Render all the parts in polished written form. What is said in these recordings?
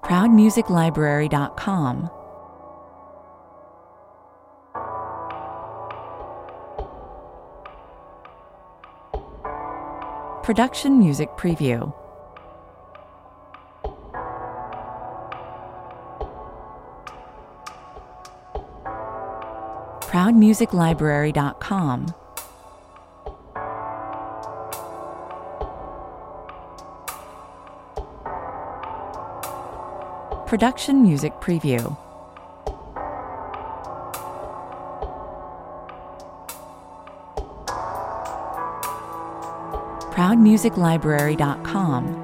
ProudMusicLibrary.com. Production Music Preview. ProudMusicLibrary.com. Production Music Preview. ProudMusicLibrary.com.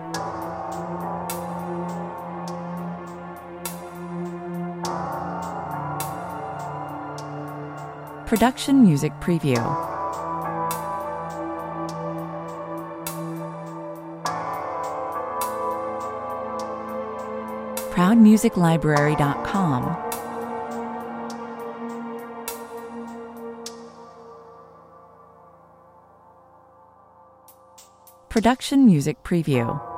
Production Music Preview. ProudMusicLibrary.com. Production Music Preview.